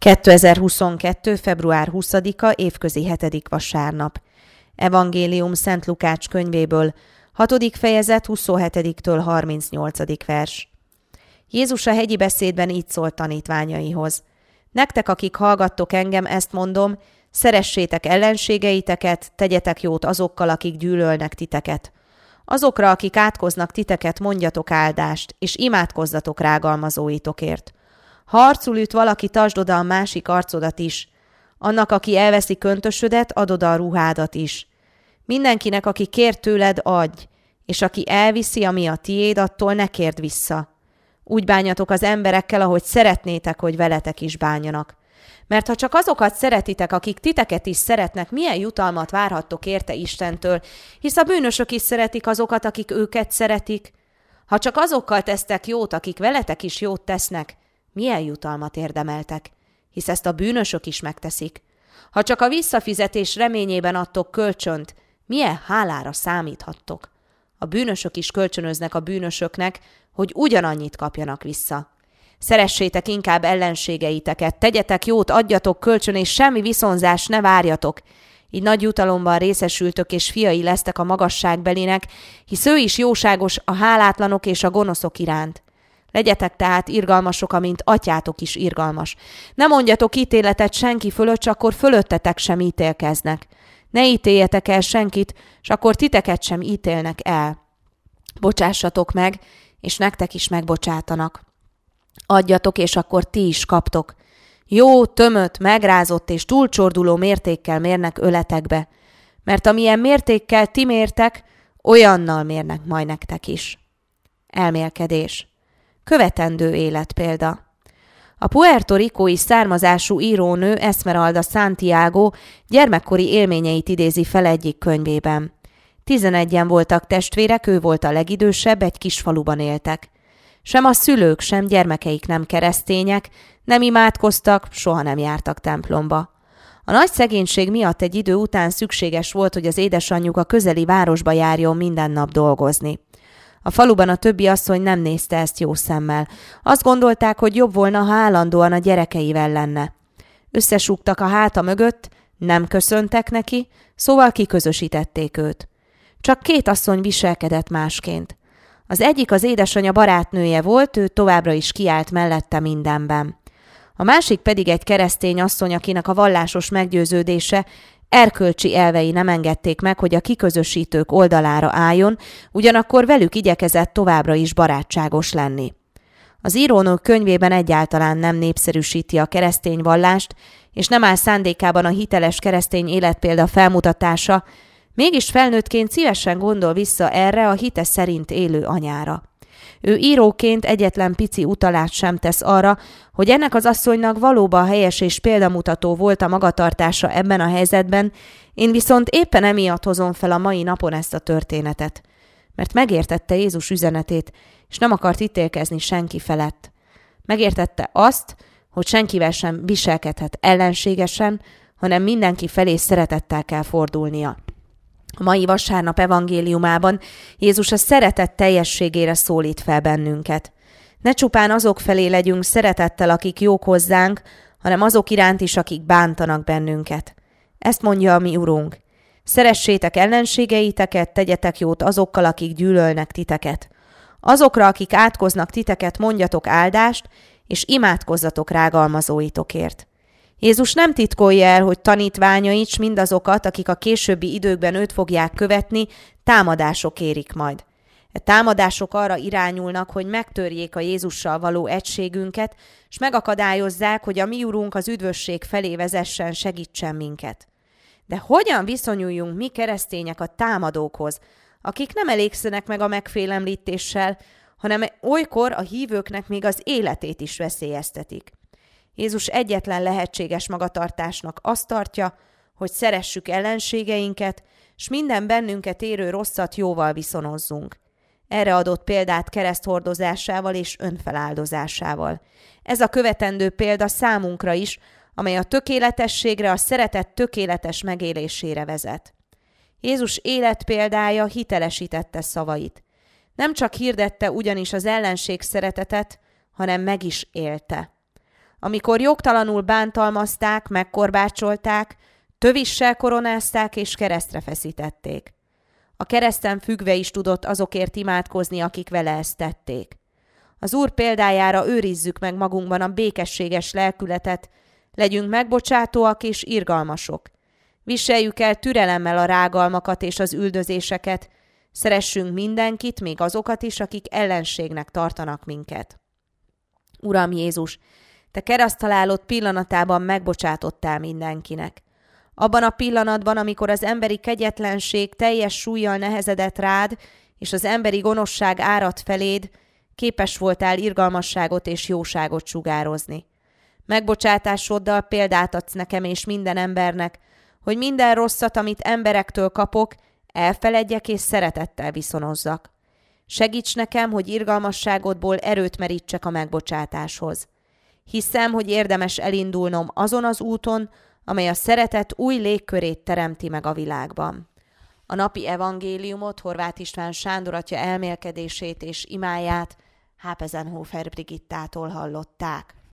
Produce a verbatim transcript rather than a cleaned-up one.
kétezer-huszonkettő. február huszadika. Évközi hetedik vasárnap. Evangélium Szent Lukács könyvéből, hatodik fejezet, huszonhetediktől harmincnyolcadik vers. Jézus a hegyi beszédben így szólt tanítványaihoz. Nektek, akik hallgattok engem, ezt mondom, szeressétek ellenségeiteket, tegyetek jót azokkal, akik gyűlölnek titeket. Azokra, akik átkoznak titeket, mondjatok áldást, és imádkozzatok rágalmazóitokért. Ha arcul üt valaki, tartsd oda a másik arcodat is. Annak, aki elveszi köntösödet, add oda a ruhádat is. Mindenkinek, aki kér tőled, adj, és aki elviszi, ami a tiéd, attól ne kérd vissza. Úgy bánjatok az emberekkel, ahogy szeretnétek, hogy veletek is bánjanak. Mert ha csak azokat szeretitek, akik titeket is szeretnek, milyen jutalmat várhattok érte Istentől, hisz a bűnösök is szeretik azokat, akik őket szeretik. Ha csak azokkal tesztek jót, akik veletek is jót tesznek, milyen jutalmat érdemeltek, hisz ezt a bűnösök is megteszik. Ha csak a visszafizetés reményében adtok kölcsönt, milyen hálára számíthattok. A bűnösök is kölcsönöznek a bűnösöknek, hogy ugyanannyit kapjanak vissza. Szeressétek inkább ellenségeiteket, tegyetek jót, adjatok kölcsön, és semmi viszonzást ne várjatok. Így nagy jutalomban részesültök, és fiai lesztek a magasságbelinek, hisz ő is jóságos a hálátlanok és a gonoszok iránt. Legyetek tehát irgalmasok, amint atyátok is irgalmas. Ne mondjatok ítéletet senki fölött, csak akkor fölöttetek sem ítélkeznek. Ne ítéljetek el senkit, s akkor titeket sem ítélnek el. Bocsássatok meg, és nektek is megbocsátanak. Adjatok, és akkor ti is kaptok. Jó, tömött, megrázott és túlcsorduló mértékkel mérnek öletekbe, mert amilyen mértékkel ti mértek, olyannal mérnek majd nektek is. Elmélkedés. Követendő életpélda. A Puerto Ricói származású írónő Esmeralda Santiago gyermekkori élményeit idézi fel egyik könyvében. Tizenegyen voltak testvérek, ő volt a legidősebb, egy kis faluban éltek. Sem a szülők, sem gyermekeik nem keresztények, nem imádkoztak, soha nem jártak templomba. A nagy szegénység miatt egy idő után szükséges volt, hogy az édesanyjuk a közeli városba járjon minden nap dolgozni. A faluban a többi asszony nem nézte ezt jó szemmel. Azt gondolták, hogy jobb volna, ha állandóan a gyerekeivel lenne. Összesúgtak a háta mögött, nem köszöntek neki, szóval kiközösítették őt. Csak két asszony viselkedett másként. Az egyik az édesanyja barátnője volt, ő továbbra is kiállt mellette mindenben. A másik pedig egy keresztény asszony, akinek a vallásos meggyőződése, erkölcsi elvei nem engedték meg, hogy a kiközösítők oldalára álljon, ugyanakkor velük igyekezett továbbra is barátságos lenni. Az írónő könyvében egyáltalán nem népszerűsíti a keresztény vallást, és nem áll szándékában a hiteles keresztény életpélda felmutatása, mégis felnőttként szívesen gondol vissza erre a hite szerint élő anyára. Ő íróként egyetlen pici utalást sem tesz arra, hogy ennek az asszonynak valóban helyes és példamutató volt a magatartása ebben a helyzetben, én viszont éppen emiatt hozom fel a mai napon ezt a történetet. Mert megértette Jézus üzenetét, és nem akart ítélkezni senki felett. Megértette azt, hogy senkivel sem viselkedhet ellenségesen, hanem mindenki felé szeretettel kell fordulnia. A mai vasárnap evangéliumában Jézus a szeretet teljességére szólít fel bennünket. Ne csupán azok felé legyünk szeretettel, akik jók hozzánk, hanem azok iránt is, akik bántanak bennünket. Ezt mondja a mi Urunk. Szeressétek ellenségeiteket, tegyetek jót azokkal, akik gyűlölnek titeket. Azokra, akik átkoznak titeket, mondjatok áldást, és imádkozzatok rágalmazóitokért. Jézus nem titkolja el, hogy tanítványait s mindazokat, akik a későbbi időkben őt fogják követni, támadások érik majd. E támadások arra irányulnak, hogy megtörjék a Jézussal való egységünket, s megakadályozzák, hogy a mi Urunk az üdvösség felé vezessen, segítsen minket. De hogyan viszonyuljunk mi keresztények a támadókhoz, akik nem elégszenek meg a megfélemlítéssel, hanem olykor a hívőknek még az életét is veszélyeztetik? Jézus egyetlen lehetséges magatartásnak azt tartja, hogy szeressük ellenségeinket, s minden bennünket érő rosszat jóval viszonozzunk. Erre adott példát kereszthordozásával és önfeláldozásával. Ez a követendő példa számunkra is, amely a tökéletességre, a szeretet tökéletes megélésére vezet. Jézus életpéldája hitelesítette szavait. Nem csak hirdette ugyanis az ellenség szeretetet, hanem meg is élte. amikor jogtalanul bántalmazták, megkorbácsolták, tövissel koronázták és keresztre feszítették. A kereszten függve is tudott azokért imádkozni, akik vele ezt tették. Az Úr példájára őrizzük meg magunkban a békességes lelkületet, legyünk megbocsátóak és irgalmasok. Viseljük el türelemmel a rágalmakat és az üldözéseket, szeressünk mindenkit, még azokat is, akik ellenségnek tartanak minket. Uram Jézus, te kereszthalálod pillanatában megbocsátottál mindenkinek. Abban a pillanatban, amikor az emberi kegyetlenség teljes súllyal nehezedett rád, és az emberi gonoszság áradt feléd, képes voltál irgalmasságot és jóságot sugározni. Megbocsátásoddal példát adsz nekem és minden embernek, hogy minden rosszat, amit emberektől kapok, elfeledjek és szeretettel viszonozzak. Segíts nekem, hogy irgalmasságodból erőt merítsek a megbocsátáshoz. Hiszem, hogy érdemes elindulnom azon az úton, amely a szeretet új légkörét teremti meg a világban. A napi evangéliumot Horváth István Sándor atya elmélkedését és imáját Hápezenhofer Brigittától hallották.